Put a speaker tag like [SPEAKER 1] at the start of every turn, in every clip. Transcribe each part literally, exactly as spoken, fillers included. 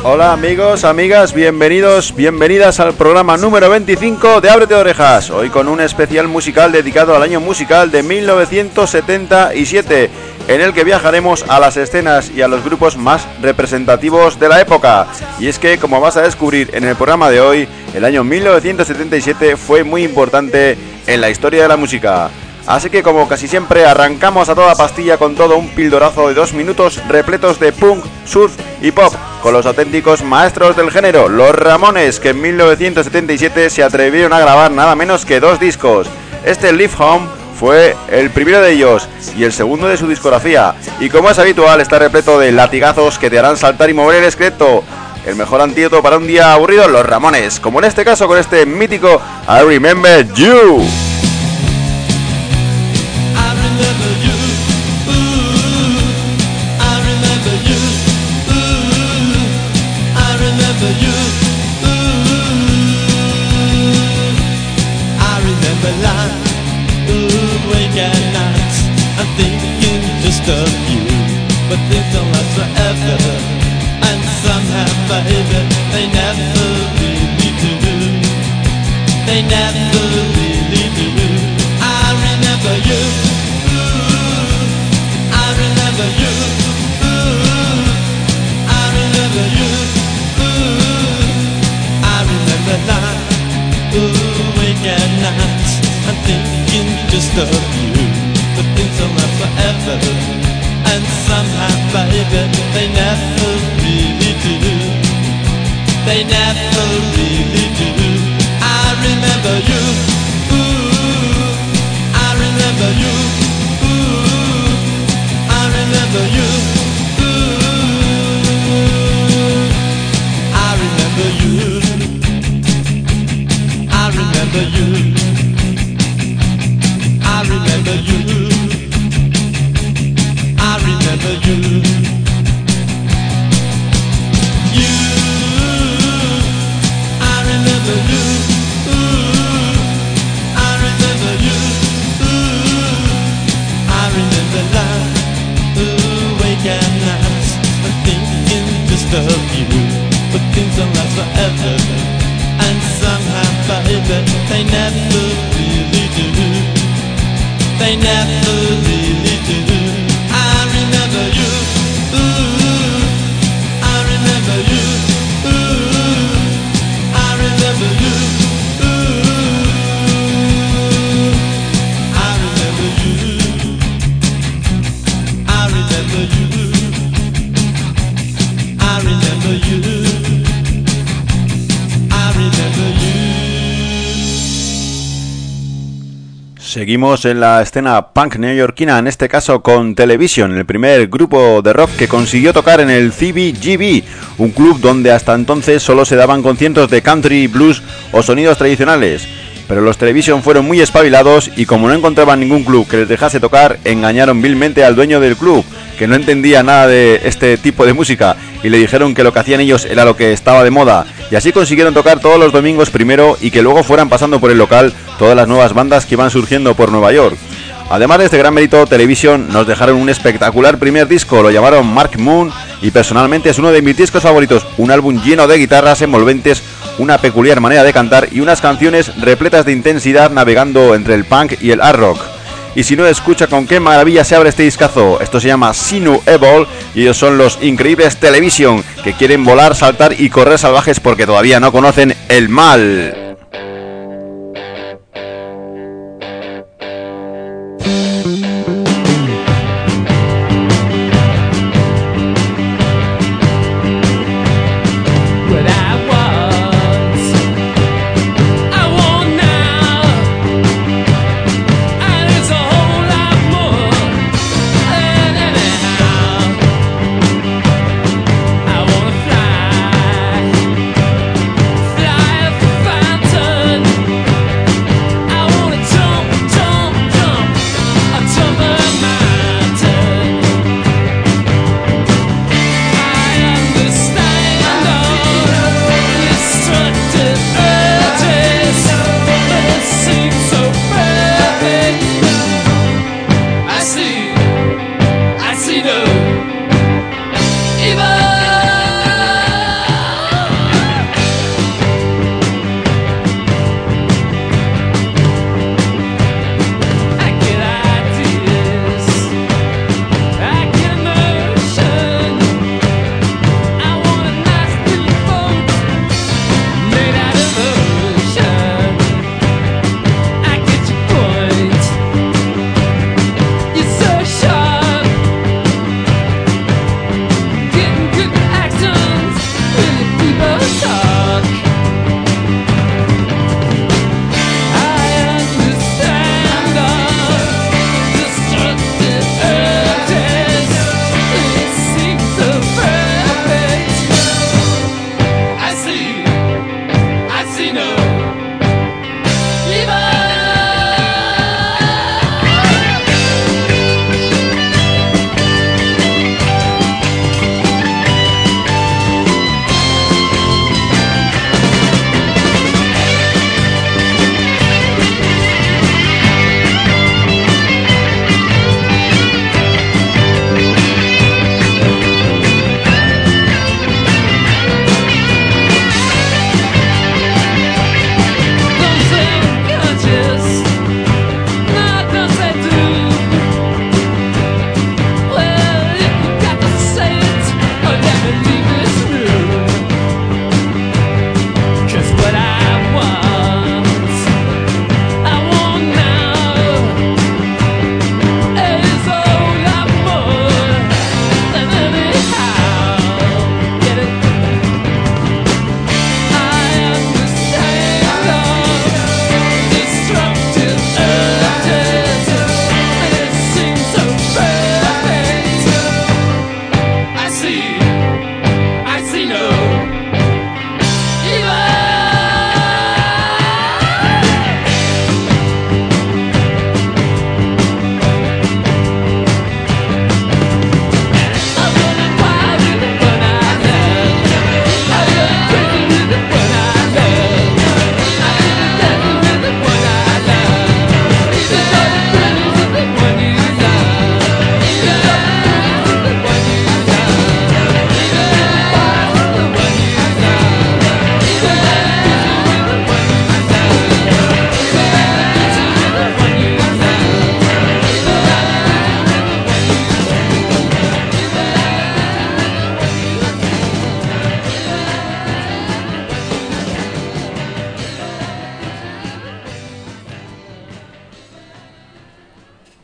[SPEAKER 1] Hola amigos, amigas, bienvenidos, bienvenidas al programa número veinticinco de Ábrete Orejas. Hoy con un especial musical dedicado al año musical de mil novecientos setenta y siete, en el que viajaremos a las escenas y a los grupos más representativos de la época. Y es que, como vas a descubrir en el programa de hoy, el año mil novecientos setenta y siete fue muy importante en la historia de la música. Así que, como casi siempre, arrancamos a toda pastilla con todo un pildorazo de dos minutos repletos de punk, surf y pop, con los auténticos maestros del género, los Ramones, que en mil novecientos setenta y siete se atrevieron a grabar nada menos que dos discos. Este Live Home fue el primero de ellos y el segundo de su discografía, y como es habitual, está repleto de latigazos que te harán saltar y mover el esqueleto. El mejor antídoto para un día aburrido, los Ramones, como en este caso con este mítico I Remember You.
[SPEAKER 2] Of you, but things don't last forever, and somehow, baby, they never really do. They never really do. I remember you. Ooh, I remember you. Ooh, I remember you. Ooh, I remember night. Ooh, weekend nights, I'm thinking just of you. But things don't last forever, and somehow, baby, they never really do. They never really do. I remember you. Ooh, I remember you. Ooh, I remember you. Ooh, I remember you. I remember you. I remember you. I remember you. You, I remember you. Ooh, I remember you. Ooh, I remember life. Ooh, wake at night, I'm thinking just of you. But things don't last forever, and somehow, baby, they never really do. They never really do. I remember you. Ooh, I remember you. Ooh, I remember you. Ooh, I remember you. I remember you. I remember you. I remember you.
[SPEAKER 1] Seguimos en la escena punk neoyorquina, en este caso con Television, el primer grupo de rock que consiguió tocar en el C B G B, un club donde hasta entonces solo se daban conciertos de country, blues o sonidos tradicionales. Pero los Television fueron muy espabilados y, como no encontraban ningún club que les dejase tocar, engañaron vilmente al dueño del club, que no entendía nada de este tipo de música, y le dijeron que lo que hacían ellos era lo que estaba de moda, y así consiguieron tocar todos los domingos primero y que luego fueran pasando por el local todas las nuevas bandas que iban surgiendo por Nueva York. Además de este gran mérito, Television nos dejaron un espectacular primer disco, lo llamaron Mark Moon, y personalmente es uno de mis discos favoritos, un álbum lleno de guitarras envolventes, una peculiar manera de cantar y unas canciones repletas de intensidad navegando entre el punk y el hard rock. Y si no, escucha con qué maravilla se abre este discazo. Esto se llama Sinu Evil y ellos son los increíbles Television, que quieren volar, saltar y correr salvajes porque todavía no conocen el mal.
[SPEAKER 2] Fly, fly,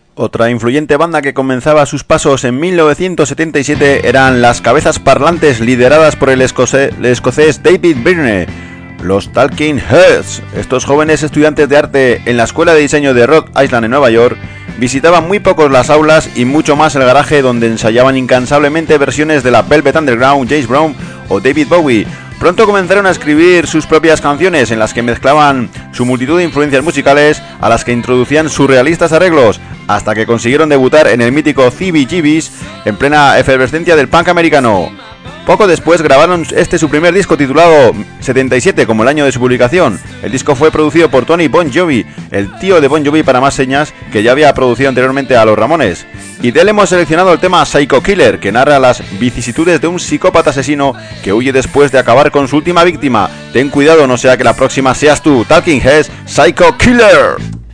[SPEAKER 1] Otra influyente banda que comenzaba sus pasos en mil novecientos setenta y siete eran las Cabezas Parlantes, lideradas por el, escoce- el escocés David Byrne, los Talking Heads. Estos jóvenes estudiantes de arte en la Escuela de Diseño de Rhode Island en Nueva York visitaban muy pocos las aulas y mucho más el garaje, donde ensayaban incansablemente versiones de la Velvet Underground, James Brown o David Bowie. Pronto comenzaron a escribir sus propias canciones, en las que mezclaban su multitud de influencias musicales, a las que introducían surrealistas arreglos, hasta que consiguieron debutar en el mítico C B G Bs en plena efervescencia del punk americano. Poco después grabaron este su primer disco, titulado setenta y siete, como el año de su publicación. El disco fue producido por Tony Bon Jovi, el tío de Bon Jovi para más señas, que ya había producido anteriormente a Los Ramones. Y de él hemos seleccionado el tema Psycho Killer, que narra las vicisitudes de un psicópata asesino que huye después de acabar con su última víctima. Ten cuidado, no sea que la próxima seas tú. Talking Heads, Psycho Killer.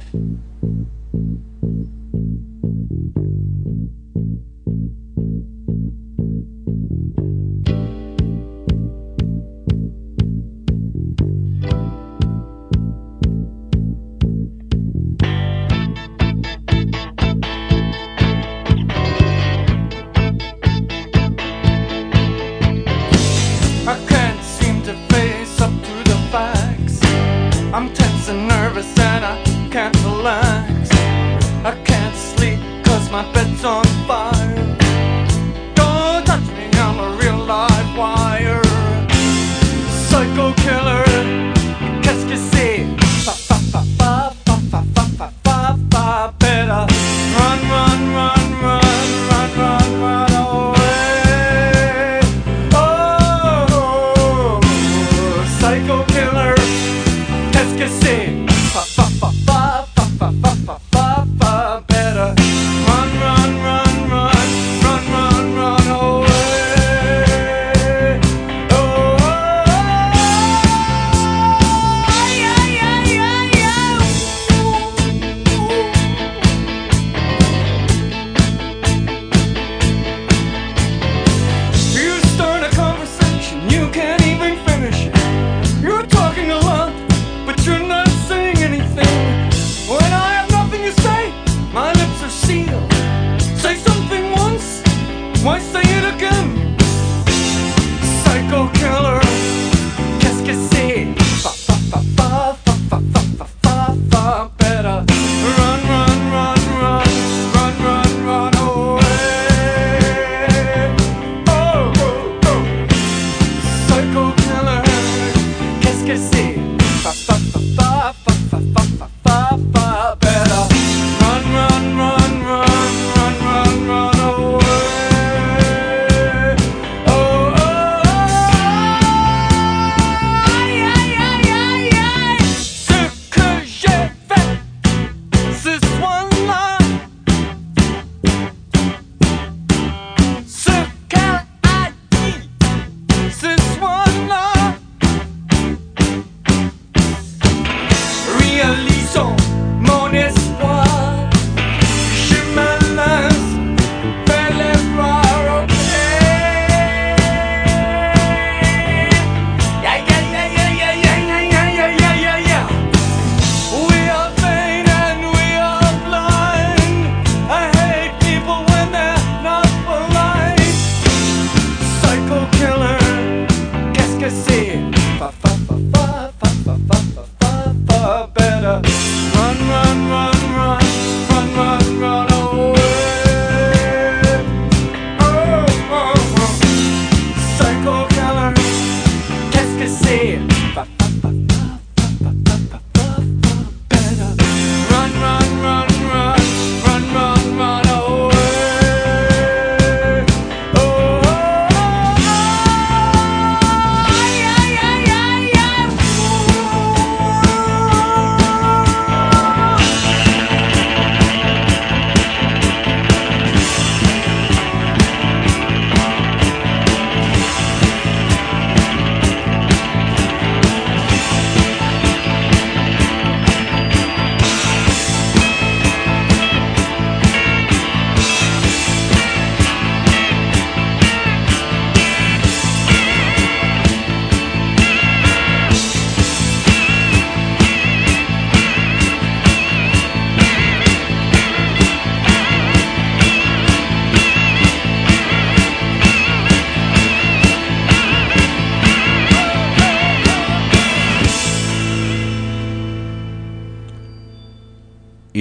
[SPEAKER 2] I'm tense and nervous and I can't relax. I can't sleep cause my bed's on fire. Don't touch me, I'm a real live wire. Psycho killer, qu'est-ce que c'est? Fa fa fa fa fa fa fa fa fa fa. Better run, run, run, run, run, run, run away. Oh, psycho killer. Qu'est-ce que c'est? Fa fa fa fa fa fa fa fa fa fa. Better run, run, run, run, run, run, run away. Oh, yeah, yeah, yeah, yeah. You start a conversation, you can't even finish it. You're talking a lot, but you're not saying anything. When I have nothing to say, my lips are sealed.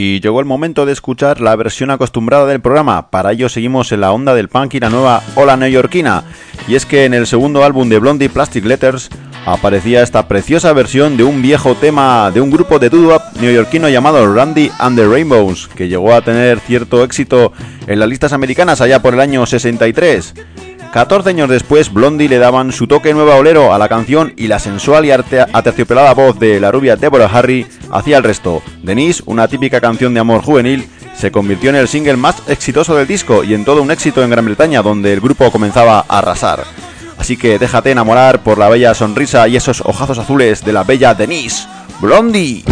[SPEAKER 1] y llegó el momento de escuchar la versión acostumbrada del programa. Para ello seguimos en la onda del punk y la nueva ola neoyorquina. Y es que en el segundo álbum de Blondie, Plastic Letters, aparecía esta preciosa versión de un viejo tema de un grupo de doo-wop neoyorquino llamado Randy and the Rainbows, que llegó a tener cierto éxito en las listas americanas allá por el año sesenta y tres. catorce años después, Blondie le daban su toque nueva olero a la canción y la sensual y aterciopelada voz de la rubia Deborah Harry hacía el resto. Denise, una típica canción de amor juvenil, se convirtió en el single más exitoso del disco y en todo un éxito en Gran Bretaña, donde el grupo comenzaba a arrasar. Así que déjate enamorar por la bella sonrisa y esos ojazos azules de la bella Denise, Blondie.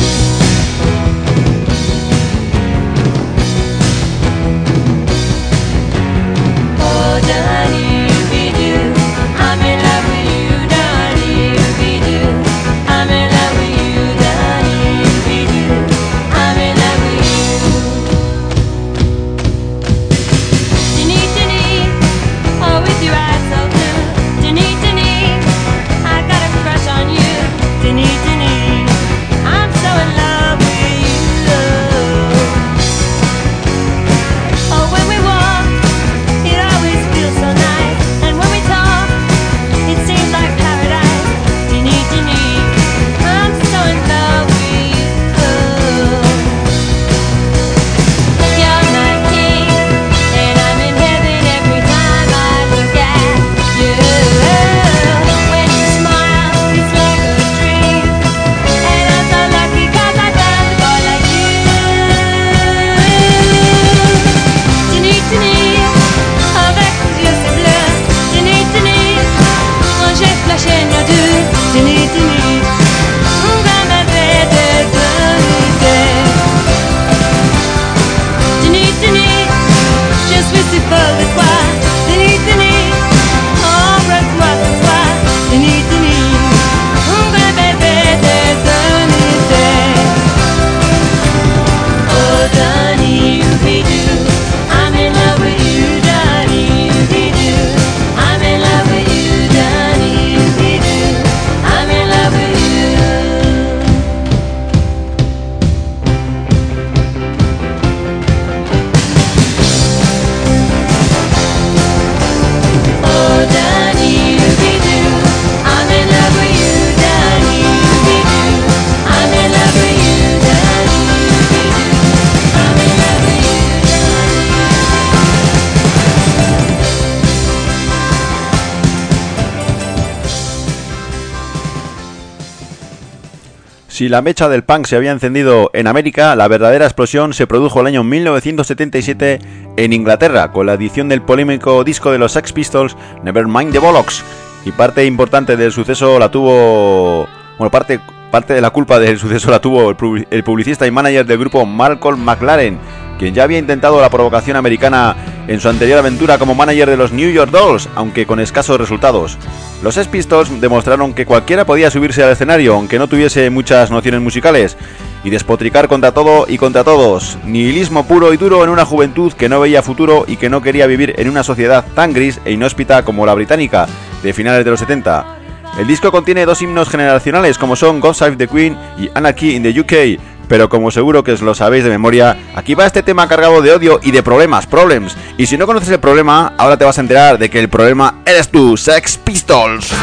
[SPEAKER 1] Si la mecha del punk se había encendido en América, la verdadera explosión se produjo el año mil novecientos setenta y siete en Inglaterra, con la edición del polémico disco de los Sex Pistols, Nevermind the Bollocks, y parte importante del suceso la tuvo... Bueno, parte, parte de la culpa del suceso la tuvo el publicista y manager del grupo Malcolm McLaren, quien ya había intentado la provocación americana en su anterior aventura como manager de los New York Dolls, aunque con escasos resultados. Los Sex Pistols demostraron que cualquiera podía subirse al escenario, aunque no tuviese muchas nociones musicales, y despotricar contra todo y contra todos. Nihilismo puro y duro en una juventud que no veía futuro y que no quería vivir en una sociedad tan gris e inhóspita como la británica de finales de los setenta. El disco contiene dos himnos generacionales como son God Save the Queen y Anarchy in the U K, pero como seguro que os lo sabéis de memoria, aquí va este tema cargado de odio y de problemas, problems. Y si no conoces el problema, ahora te vas a enterar de que el problema eres tú, Sex Pistols.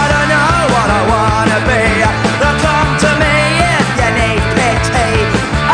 [SPEAKER 3] Come to me if you need pity.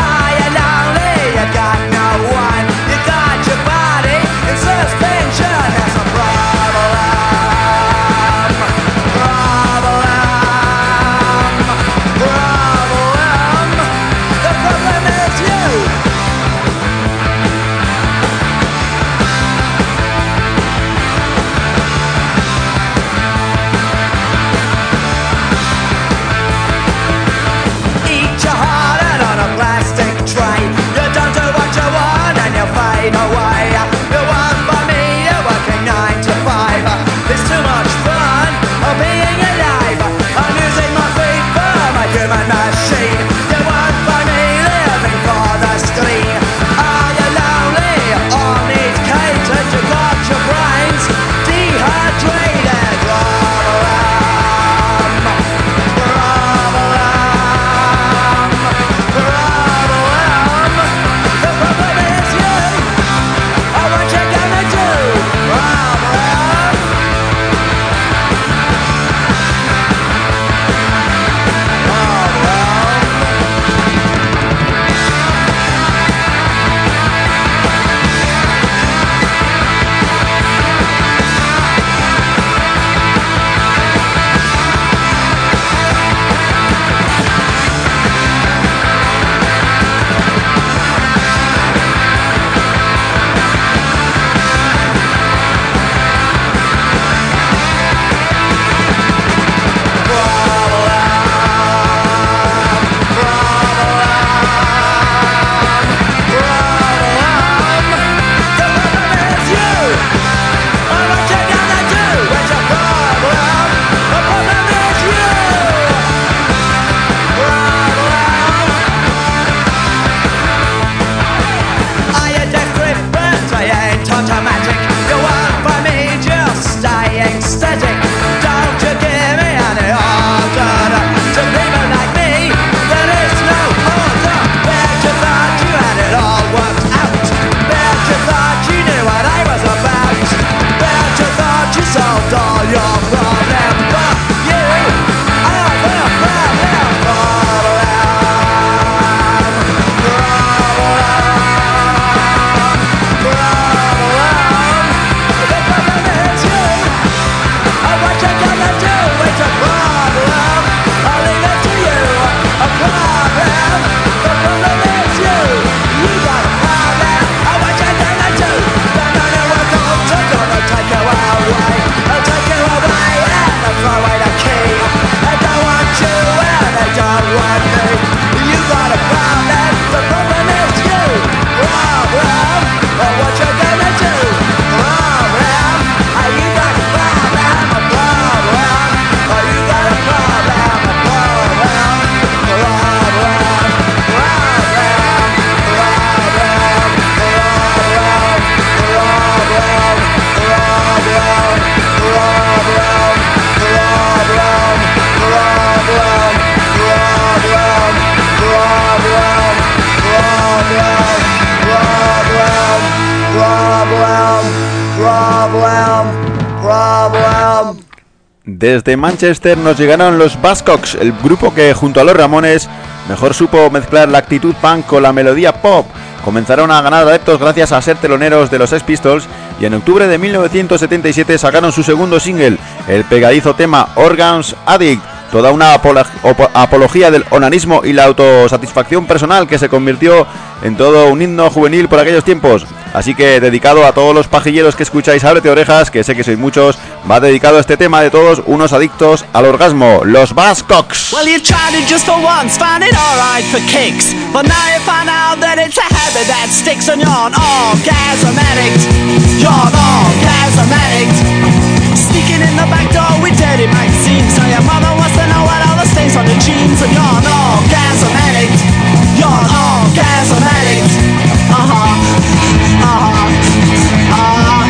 [SPEAKER 2] job.
[SPEAKER 1] Desde Manchester nos llegaron los Buzzcocks, el grupo que junto a los Ramones mejor supo mezclar la actitud punk con la melodía pop. Comenzaron a ganar adeptos gracias a ser teloneros de los Sex Pistols y en octubre de mil novecientos setenta y siete sacaron su segundo single, el pegadizo tema Organs Addict, toda una apolo- apología del onanismo y la autosatisfacción personal que se convirtió en todo un himno juvenil por aquellos tiempos. Así que dedicado a todos los pajilleros que escucháis Ábrete Orejas, que sé que sois muchos, va dedicado este tema de todos unos adictos al orgasmo, los Buzzcocks.
[SPEAKER 2] Well, you tried it just for once, found it alright for kicks, but now you find out that it's a habit that sticks, and you're an orgasm addict. You're an orgasm addict. Sneaking in the back door with dirty magazines, so your mother wants to know what all the stains on your jeans, and you're an orgasm addict. You're an orgasm addict. Uh-huh, uh-huh, uh-huh,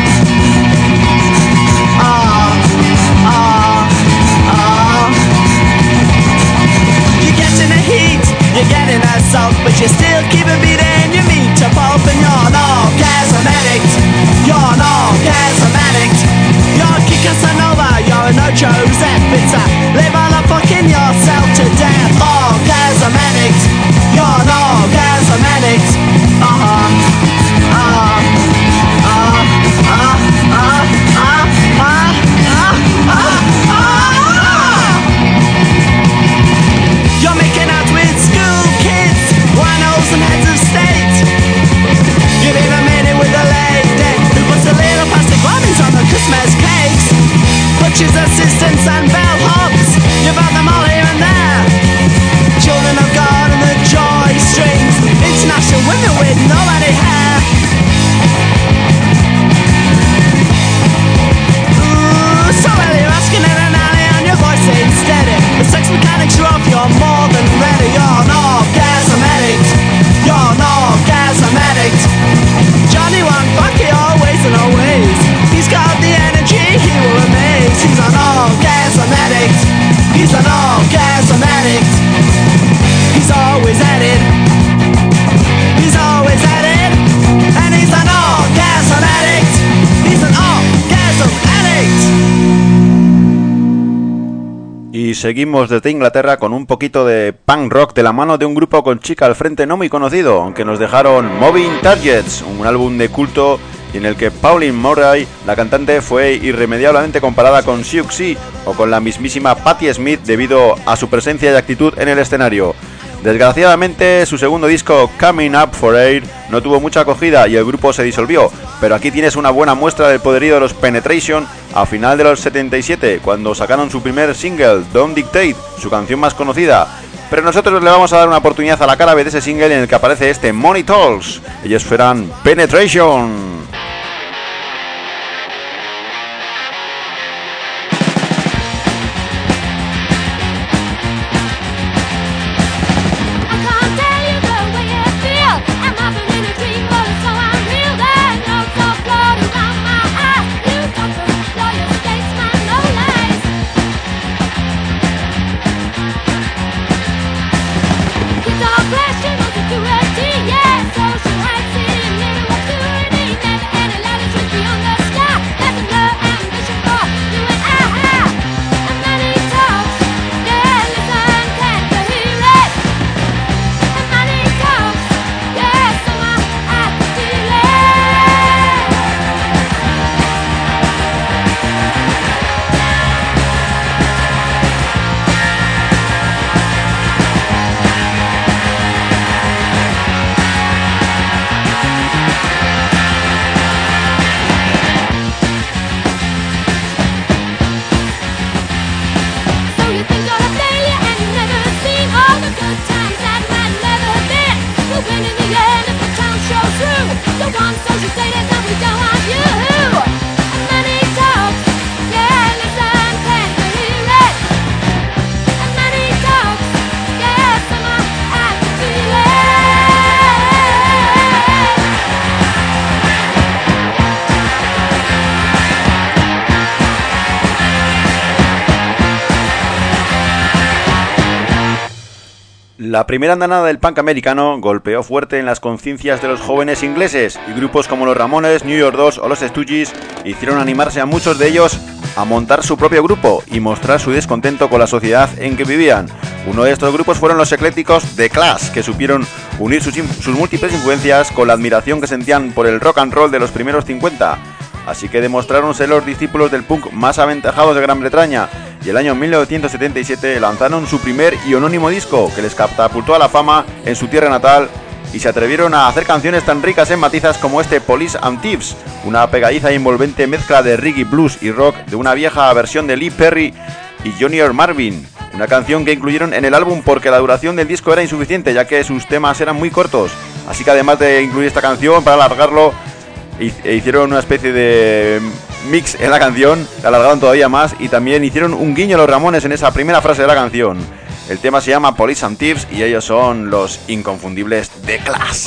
[SPEAKER 2] uh-huh, uh-huh, uh-huh. You get in the heat, you get in the salt, but you still keep a beating your meat to pulp, and you're an orgasm addict. You're an orgasm addict. You're a Casanova, you're an Ocho Zep. It's a live on a fucking yourself to death. Orgasm addict. You're an orgasm addict. Uh-huh. Uh-huh. Uh-huh. Uh-huh. Uh-huh. Uh-huh. Uh-huh. You're making out with school kids, winos and heads of state. You've even made it with a lady who puts a little plastic warnings on the Christmas cakes. Butchers, assistants and bellhops, you found them all here and there. Children of God and the joy strings, international women with nobody hair. Ooh, so well you're asking in an alley and your voice ain't steady. The sex mechanics are off, you're more than ready. You're an orgasm addict. You're an orgasm addict. Johnny won't fuck you always and always. He's got the energy, he will amaze. He's an orgasm addict. He's an orgasm addict. He's always at it. He's always at it. And he's an orgasm addict. He's an orgasm addict.
[SPEAKER 1] Y seguimos desde Inglaterra con un poquito de punk rock de la mano de un grupo con chica al frente no muy conocido, aunque nos dejaron Moving Targets, un álbum de culto y en el que Pauline Murray, la cantante, fue irremediablemente comparada con Siouxsie o con la mismísima Patti Smith debido a su presencia y actitud en el escenario. Desgraciadamente, su segundo disco, Coming Up for Air, no tuvo mucha acogida y el grupo se disolvió, pero aquí tienes una buena muestra del poderío de los Penetration a final de los setenta y siete, cuando sacaron su primer single, Don't Dictate, su canción más conocida. Pero nosotros le vamos a dar una oportunidad a la cara B de ese single en el que aparece este Money Talks. Ellos fueran Penetration.
[SPEAKER 3] Question was security, yeah, social hygiene, little security,
[SPEAKER 1] La primera andanada del punk americano golpeó fuerte en las conciencias de los jóvenes ingleses y grupos como los Ramones, New York Dolls o los Stooges hicieron animarse a muchos de ellos a montar su propio grupo y mostrar su descontento con la sociedad en que vivían. Uno de estos grupos fueron los eclécticos The Clash, que supieron unir sus, sus múltiples influencias con la admiración que sentían por el rock and roll de los primeros cincuenta. Así que demostraron ser los discípulos del punk más aventajados de Gran Bretaña y el año mil novecientos setenta y siete lanzaron su primer y anónimo disco que les catapultó a la fama en su tierra natal y se atrevieron a hacer canciones tan ricas en matizas como este Police and Thieves, una pegadiza e envolvente mezcla de reggae, blues y rock de una vieja versión de Lee Perry y Junior Marvin, una canción que incluyeron en el álbum porque la duración del disco era insuficiente ya que sus temas eran muy cortos, así que además de incluir esta canción para alargarlo e hicieron una especie de mix en la canción, la alargaron todavía más y también hicieron un guiño a los Ramones en esa primera frase de la canción. El tema se llama Police and Thieves y ellos son los inconfundibles The Clash.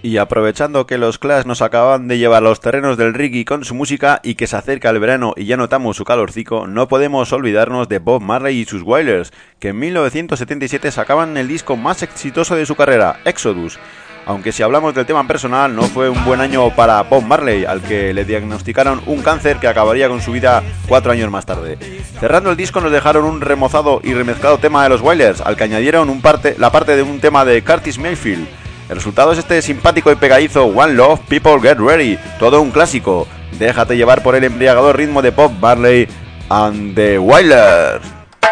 [SPEAKER 1] Y aprovechando que los Clash nos acaban de llevar a los terrenos del reggae con su música y que se acerca el verano y ya notamos su calorcico, no podemos olvidarnos de Bob Marley y sus Wailers, que en mil novecientos setenta y siete sacaban el disco más exitoso de su carrera, Exodus. Aunque si hablamos del tema personal, no fue un buen año para Bob Marley, al que le diagnosticaron un cáncer que acabaría con su vida cuatro años más tarde. Cerrando el disco nos dejaron un remozado y remezclado tema de los Wailers, al que añadieron un parte, la parte de un tema de Curtis Mayfield. El resultado es este simpático y pegadizo One Love, People Get Ready, todo un clásico. Déjate llevar por el embriagador ritmo de Bob Marley and the Wailers.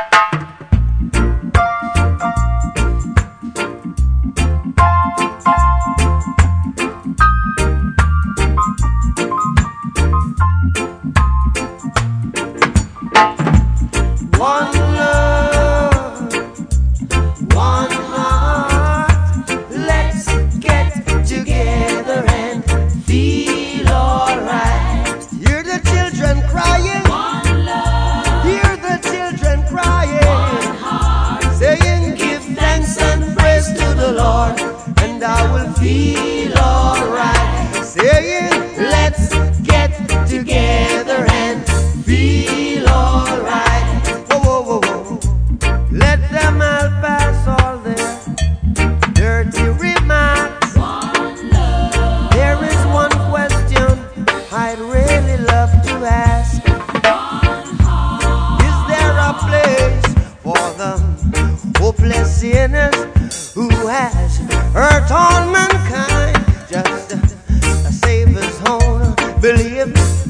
[SPEAKER 2] Feel alright, saying let's get together and feel alright. Whoa, whoa, whoa, whoa. Let them all pass all their dirty remarks. One love. There is one question I'd really love to ask. One heart. Is there a place for the hopeless sinners who has hurt all mankind? Just a Savior's own belief.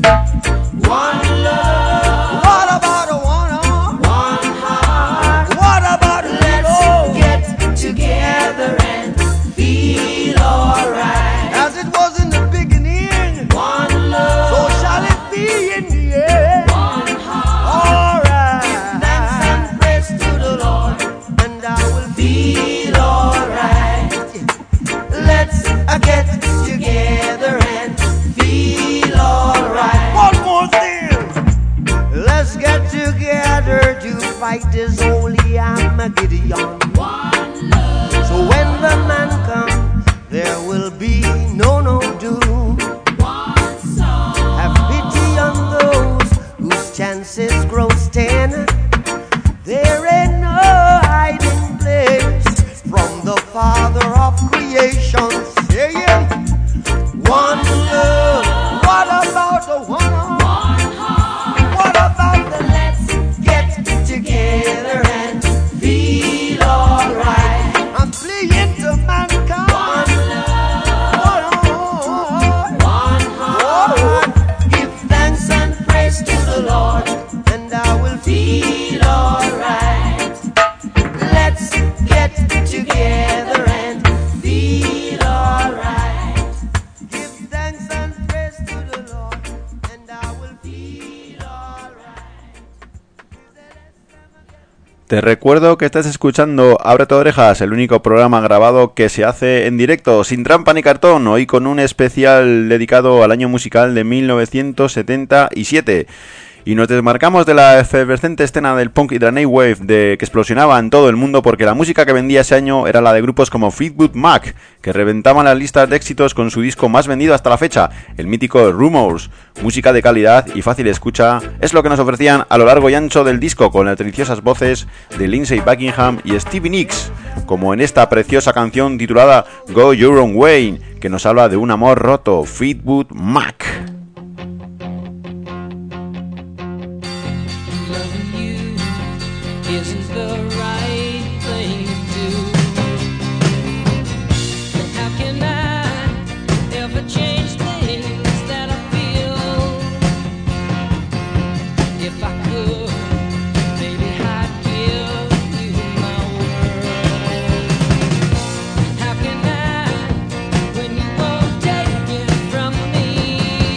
[SPEAKER 2] One love. What about a one heart? One heart. What about a let's get together and feel alright? As it was in the beginning. One love. So shall it be in the end. One heart. Alright. Give thanks and praise to the Lord, and I will feel alright. Let's get together and feel alright. One more thing. Let's get together to fight this holy Armageddon. One love. So when the man comes, there will be no no doom. One song. Have pity on those whose chances grow ten. There ain't no hiding place from the Father of creation, saying one love. What about the one heart? One heart. What about the let's get together and feel alright? I'm pleading to mankind. One love. One heart. One heart. Give thanks and praise to the Lord, and I will feel alright. Let's get together and feel alright. Give thanks and praise to the Lord, and I will feel alright.
[SPEAKER 1] Te recuerdo que estás escuchando Ábrete Orejas, el único programa grabado que se hace en directo, sin trampa ni cartón, hoy con un especial dedicado al año musical de mil novecientos setenta y siete. Y nos desmarcamos de la efervescente escena del punk y de la New Wave de que explosionaba en todo el mundo, porque la música que vendía ese año era la de grupos como Fleetwood Mac, que reventaban las listas de éxitos con su disco más vendido hasta la fecha, el mítico Rumours. Música de calidad y fácil escucha es lo que nos ofrecían a lo largo y ancho del disco, con las deliciosas voces de Lindsey Buckingham y Stevie Nicks, como en esta preciosa canción titulada Go Your Own Way, que nos habla de un amor roto. Fleetwood Mac.
[SPEAKER 3] Isn't the right thing to do? And how can I ever change things that I feel? If I could, maybe I'd give you my world. How can I, when you won't take it from me?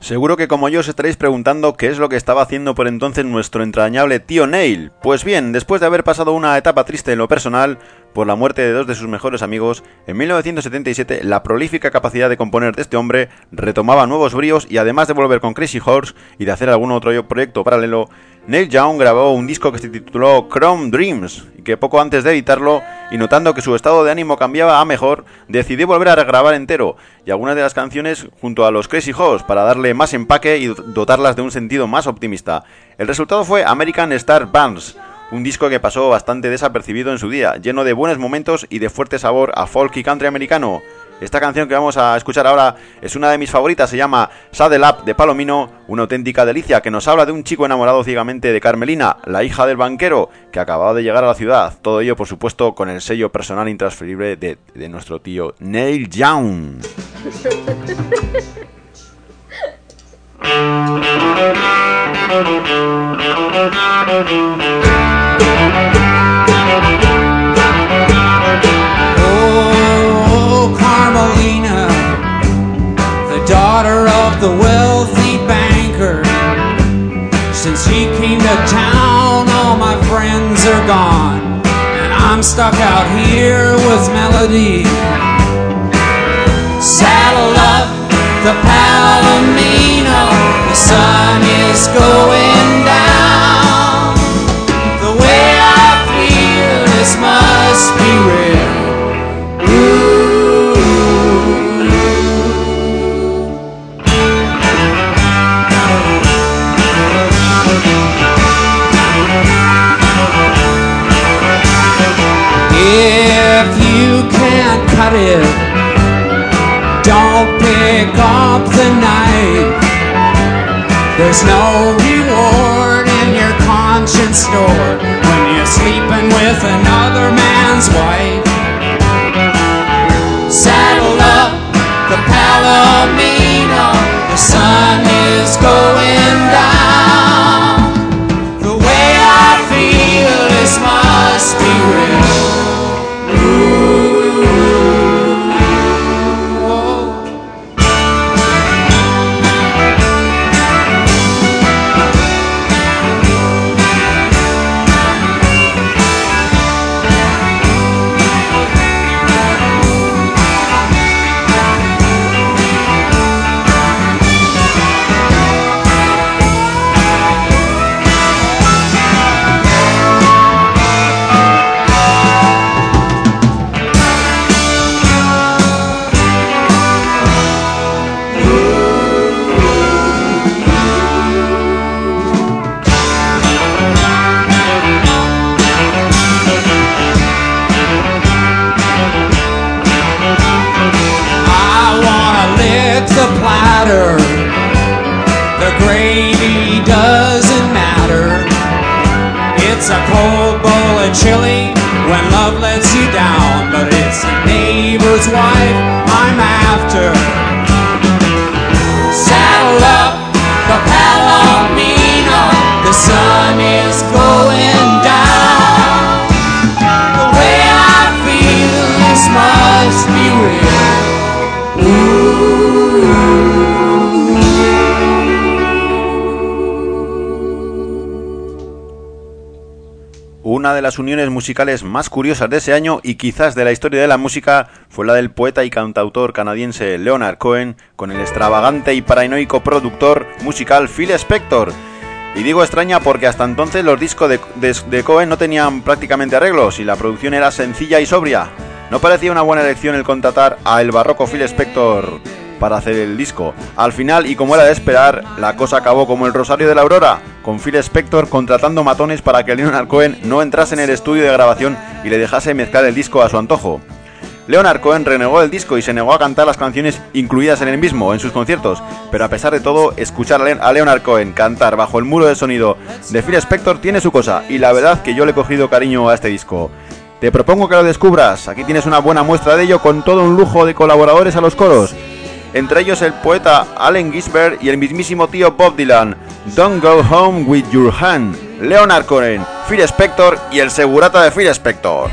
[SPEAKER 1] Seguro que como yo os estaréis preguntando qué es lo que estaba haciendo por entonces nuestro entrañable tío Neil. Pues bien, después de haber pasado una etapa triste en lo personal, por la muerte de dos de sus mejores amigos, en mil novecientos setenta y siete la prolífica capacidad de componer de este hombre retomaba nuevos bríos y además de volver con Crazy Horse y de hacer algún otro proyecto paralelo, Neil Young grabó un disco que se tituló Chrome Dreams y que poco antes de editarlo, y notando que su estado de ánimo cambiaba a mejor, decidió volver a regrabar entero y algunas de las canciones junto a los Crazy Horse para darle más empaque y dotarlas de un sentido más optimista. El resultado fue American Star Bands, un disco que pasó bastante desapercibido en su día, lleno de buenos momentos y de fuerte sabor a folk y country americano. Esta canción que vamos a escuchar ahora es una de mis favoritas, se llama Saddle Up de Palomino, una auténtica delicia que nos habla de un chico enamorado ciegamente de Carmelina, la hija del banquero, que acababa de llegar a la ciudad. Todo ello, por supuesto, con el sello personal intransferible de, de nuestro tío Neil Young.
[SPEAKER 4] Oh, Carmelina, the daughter of the wealthy banker. Since she came to town, all my friends are gone, and I'm stuck out here with Melody. Saddle up the Palomino, the sun is going down. The way I feel, this must be real. Ooh. If you can't cut it, don't pick up the knife. There's no reward in your conscience store when you're sleeping with another man's wife. Saddle up the Palomino, the sun is going down. The way I feel, this must be real. The gravy doesn't matter. It's a cold bowl of chili when love lets you down, but it's a neighbor's wife I'm after. Saddle up the Palomino, the sun is going down. The way I feel, this must be real. Ooh.
[SPEAKER 1] Una de las uniones musicales más curiosas de ese año y quizás de la historia de la música fue la del poeta y cantautor canadiense Leonard Cohen con el extravagante y paranoico productor musical Phil Spector. Y digo extraña porque hasta entonces los discos de, de, de Cohen no tenían prácticamente arreglos y la producción era sencilla y sobria. No parecía una buena elección el contratar a el barroco Phil Spector para hacer el disco. Al final, y como era de esperar, la cosa acabó como el Rosario de la Aurora, con Phil Spector contratando matones para que Leonard Cohen no entrase en el estudio de grabación y le dejase mezclar el disco a su antojo. Leonard Cohen renegó el disco y se negó a cantar las canciones incluidas en el mismo, en sus conciertos, pero a pesar de todo, escuchar a Leonard Cohen cantar bajo el muro de sonido de Phil Spector tiene su cosa, y la verdad que yo le he cogido cariño a este disco. Te propongo que lo descubras, aquí tienes una buena muestra de ello con todo un lujo de colaboradores a los coros. Entre ellos el poeta Allen Ginsberg y el mismísimo tío Bob Dylan. Don't Go Home With Your Hand, Leonard Cohen, Phil Spector y el segurata de Phil Spector.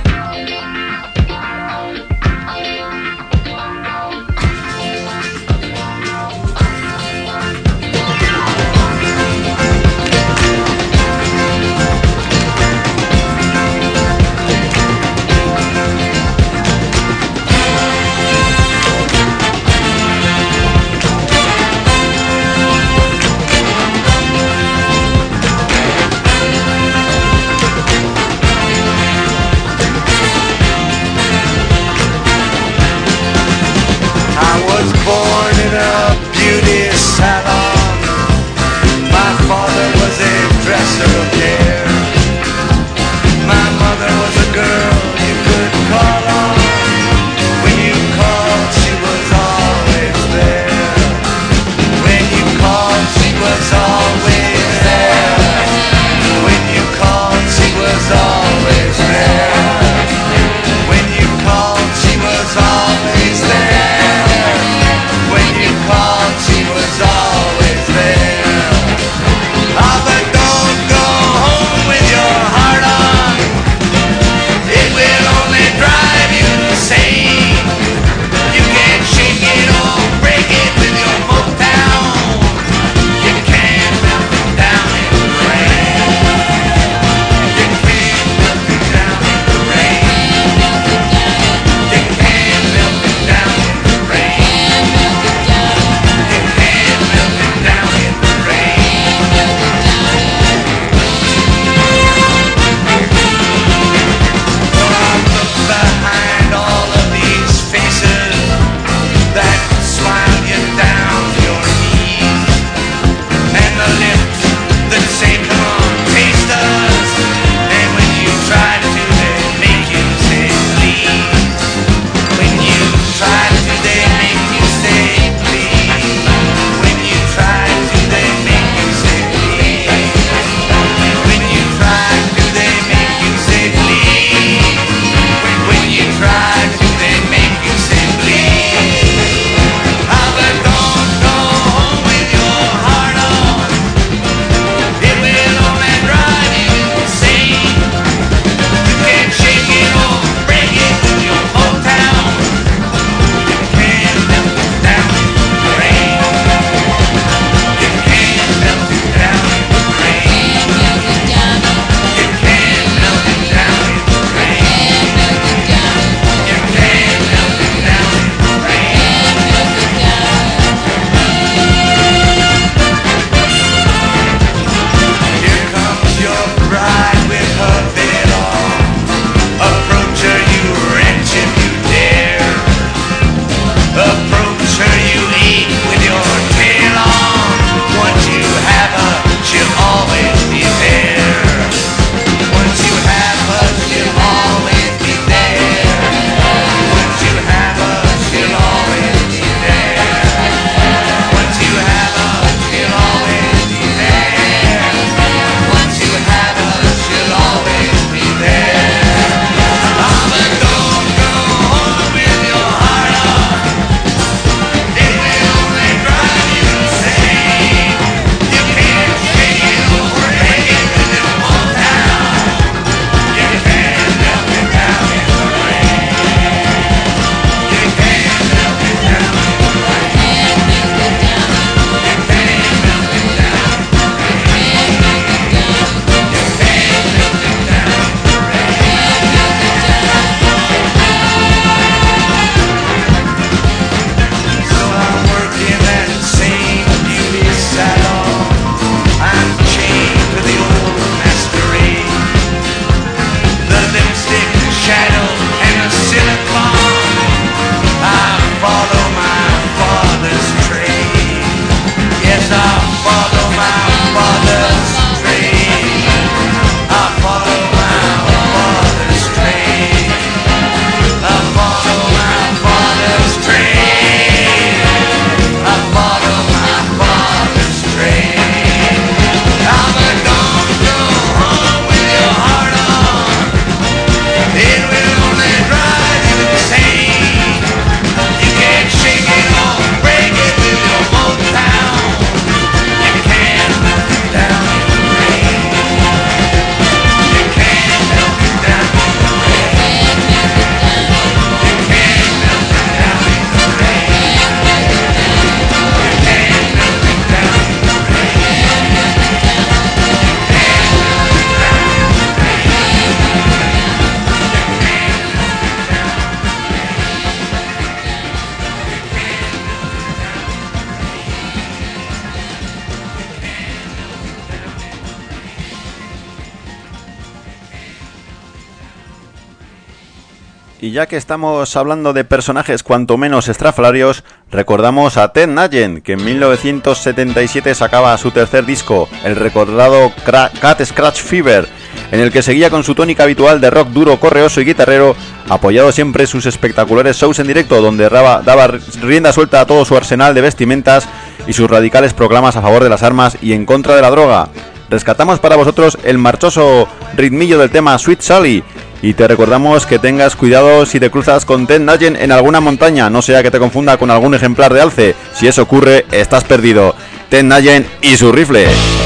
[SPEAKER 1] Y ya que estamos hablando de personajes cuanto menos estrafalarios, recordamos a Ted Nugent, que en mil novecientos setenta y siete sacaba su tercer disco, el recordado Cat Scratch Fever, en el que seguía con su tónica habitual de rock duro, correoso y guitarrero, apoyado siempre en sus espectaculares shows en directo, donde daba, daba rienda suelta a todo su arsenal de vestimentas y sus radicales proclamas a favor de las armas y en contra de la droga. Rescatamos para vosotros el marchoso ritmillo del tema Sweet Sally, y te recordamos que tengas cuidado si te cruzas con Ted Nugent en alguna montaña, no sea que te confunda con algún ejemplar de alce. Si eso ocurre, estás perdido. Ted Nugent y su rifle.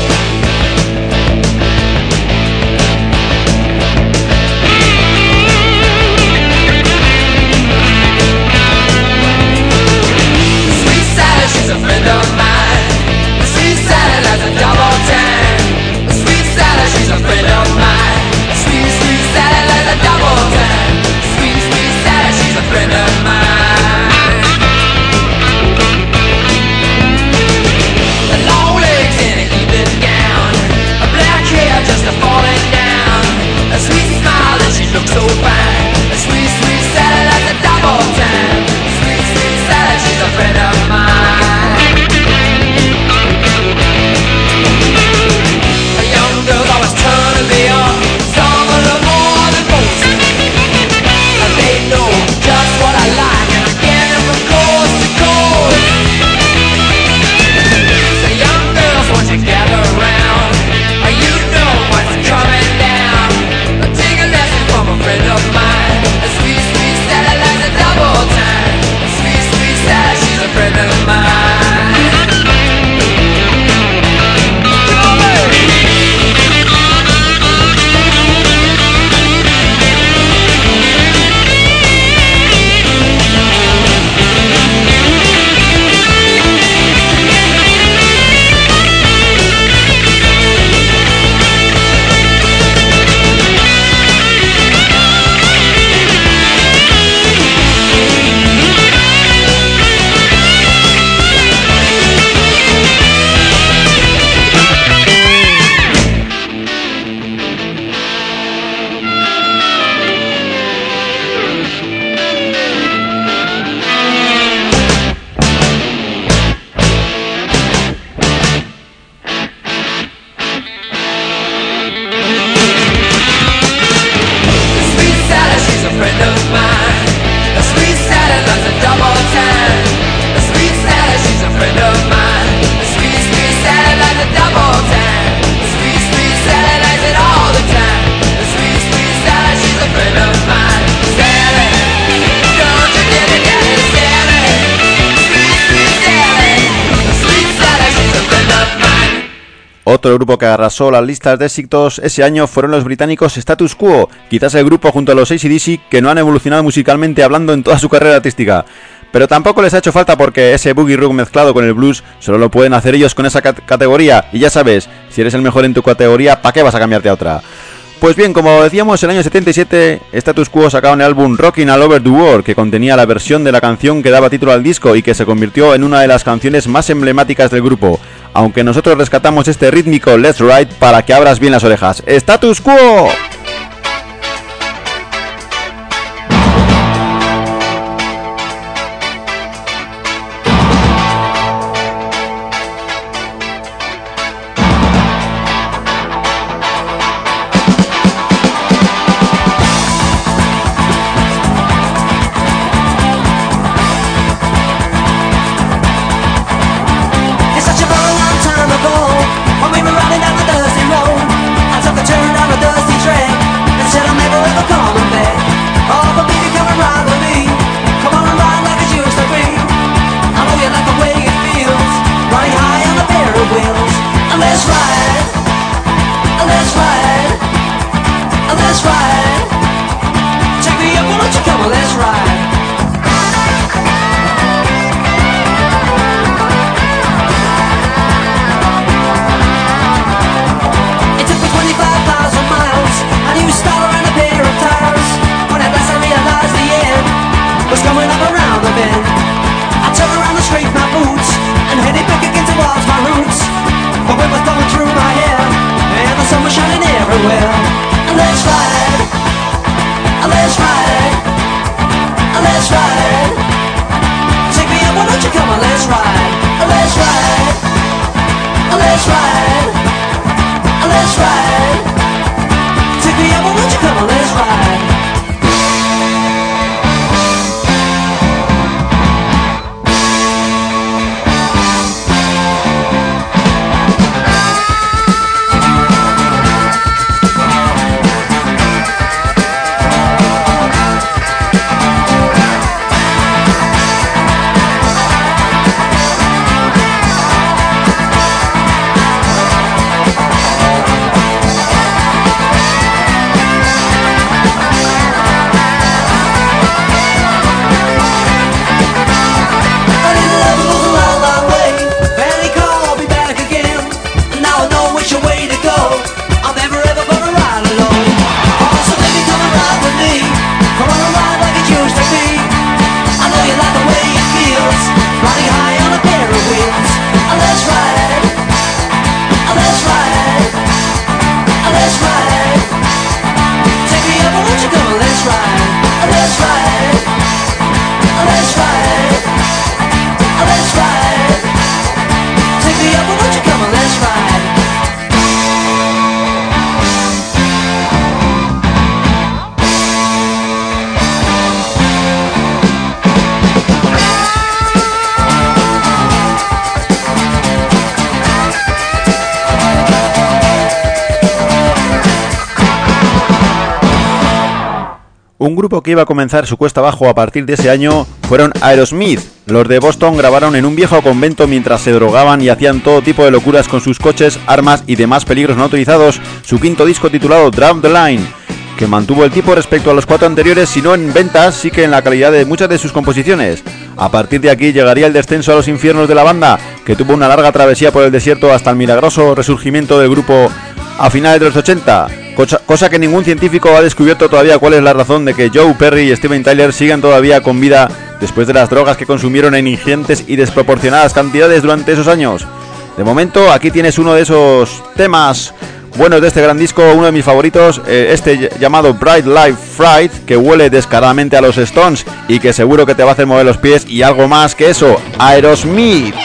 [SPEAKER 1] Otro grupo que arrasó las listas de éxitos ese año fueron los británicos Status Quo, quizás el grupo junto a los A C D C que no han evolucionado musicalmente hablando en toda su carrera artística. Pero tampoco les ha hecho falta porque ese boogie rock mezclado con el blues solo lo pueden hacer ellos con esa cat- categoría. Y ya sabes, si eres el mejor en tu categoría, ¿para qué vas a cambiarte a otra? Pues bien, como decíamos, en el año setenta y siete, Status Quo sacaron el álbum Rockin' All Over the World, que contenía la versión de la canción que daba título al disco y que se convirtió en una de las canciones más emblemáticas del grupo. Aunque nosotros rescatamos este rítmico Let's Ride para que abras bien las orejas. ¡Status Quo!
[SPEAKER 5] When we were running down the dusty road, I took a turn on a dusty trail.
[SPEAKER 2] let's ride, let's ride. Take me up, won't you come on, let's ride.
[SPEAKER 1] Un grupo que iba a comenzar su cuesta abajo a partir de ese año fueron Aerosmith. Los de Boston grabaron en un viejo convento mientras se drogaban y hacían todo tipo de locuras con sus coches, armas y demás peligros no autorizados su quinto disco titulado Drive the Line, que mantuvo el tipo respecto a los cuatro anteriores, si no en ventas, sí que en la calidad de muchas de sus composiciones. A partir de aquí llegaría el descenso a los infiernos de la banda, que tuvo una larga travesía por el desierto hasta el milagroso resurgimiento del grupo a finales de los ochenta, cosa, cosa que ningún científico ha descubierto todavía cuál es la razón de que Joe Perry y Steven Tyler sigan todavía con vida después de las drogas que consumieron en ingentes y desproporcionadas cantidades durante esos años. De momento, aquí tienes uno de esos temas buenos de este gran disco, uno de mis favoritos, eh, este llamado Bright Light Fright, que huele descaradamente a los Stones y que seguro que te va a hacer mover los pies, y algo más que eso, Aerosmith.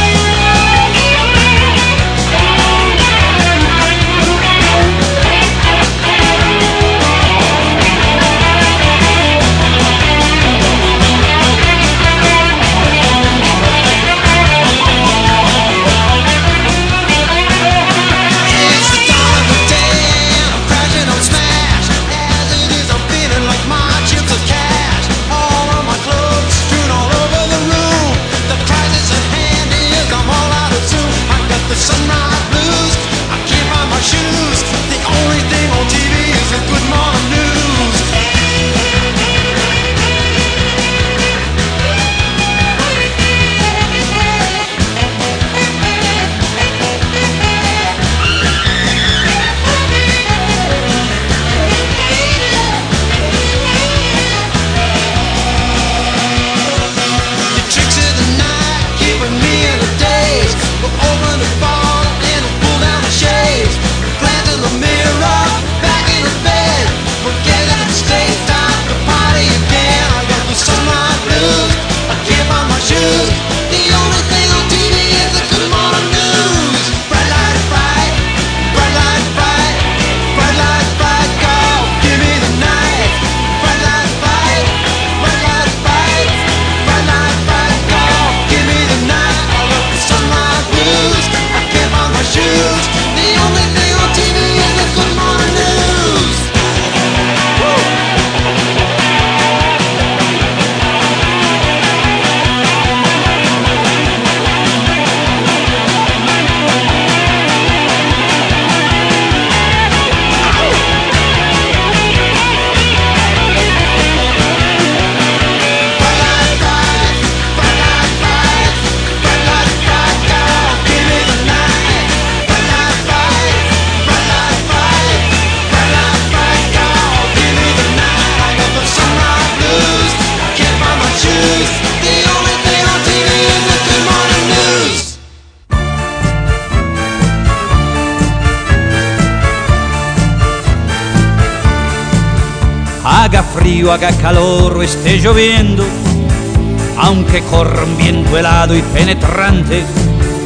[SPEAKER 5] Haga frío, haga calor o esté lloviendo, aunque corra un viento helado y penetrante,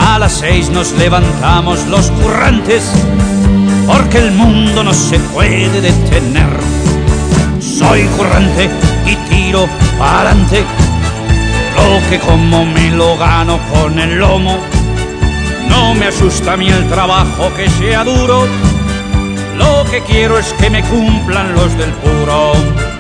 [SPEAKER 5] A las seis nos levantamos los currantes, porque el mundo no se puede detener. Soy currante y tiro pa'lante, lo que como me lo gano con el lomo. No me asusta a mí el trabajo que sea duro, lo que quiero es que me cumplan los del puro.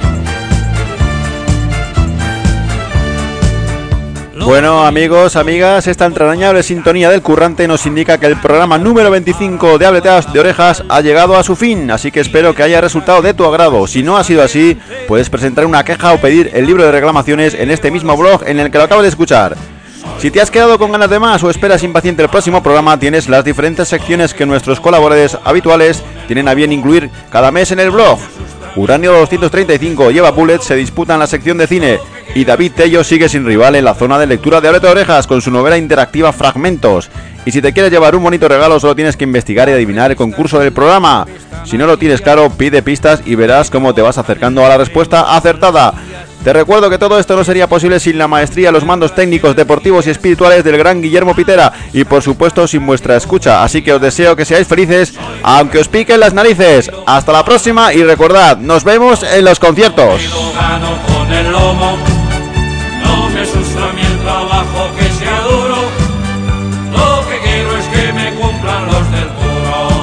[SPEAKER 1] Bueno, amigos, amigas, esta entrañable sintonía del currante nos indica que el programa número veinticinco de Hableteas de Orejas ha llegado a su fin, así que espero que haya resultado de tu agrado. Si no ha sido así, puedes presentar una queja o pedir el libro de reclamaciones en este mismo blog en el que lo acabas de escuchar. Si te has quedado con ganas de más o esperas impaciente el próximo programa, tienes las diferentes secciones que nuestros colaboradores habituales tienen a bien incluir cada mes en el blog. Uranio doscientos treinta y cinco y Eva Bullet se disputan la sección de cine, y David Tello sigue sin rival en la zona de lectura de Hablete de Orejas con su novela interactiva Fragmentos. Y si te quieres llevar un bonito regalo, solo tienes que investigar y adivinar el concurso del programa. Si no lo tienes claro, pide pistas y verás cómo te vas acercando a la respuesta acertada. Te recuerdo que todo esto no sería posible sin la maestría, los mandos técnicos, deportivos y espirituales del gran Guillermo Pitera, y por supuesto sin vuestra escucha, así que os deseo que seáis felices, aunque os piquen las narices. Hasta la próxima y recordad, nos vemos en los conciertos.
[SPEAKER 5] Lo gano con el lomo, no me asusta a mí el trabajo que sea duro, lo que quiero es que me cumplan los del puro.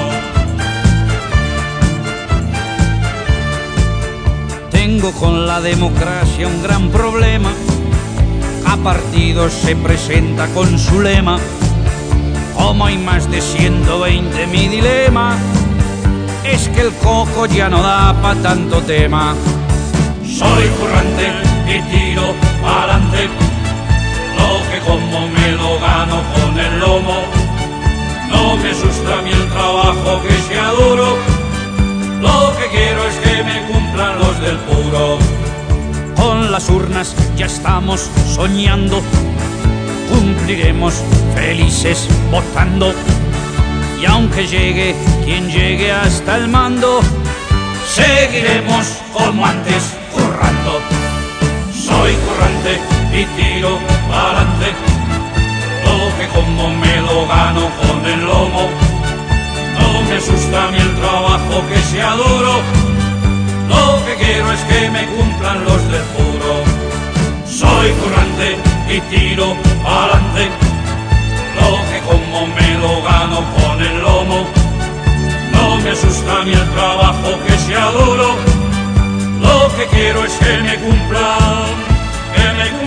[SPEAKER 5] Tengo con la democracia un gran problema, a partidos se presenta con su lema, como hay más de ciento veinte mi dilema, es que el coco ya no da pa' tanto tema. Soy currante y tiro pa'lante, lo que como me lo gano con el lomo, no me asusta a mí el trabajo que sea duro, lo que quiero es que me cumplan los del puro. Con las urnas ya estamos soñando, cumpliremos felices votando, y aunque llegue quien llegue hasta el mando, seguiremos como antes currando. Soy currante y tiro pa'lante, lo que como me lo gano con el lomo, no me asusta a mí el trabajo que sea duro, lo que quiero es que me cumplan los del puro. Soy currante y tiro pa'lante, lo que como me lo gano con el lomo, no me asusta a mí el trabajo que sea duro, lo que quiero es que me cumplan, que me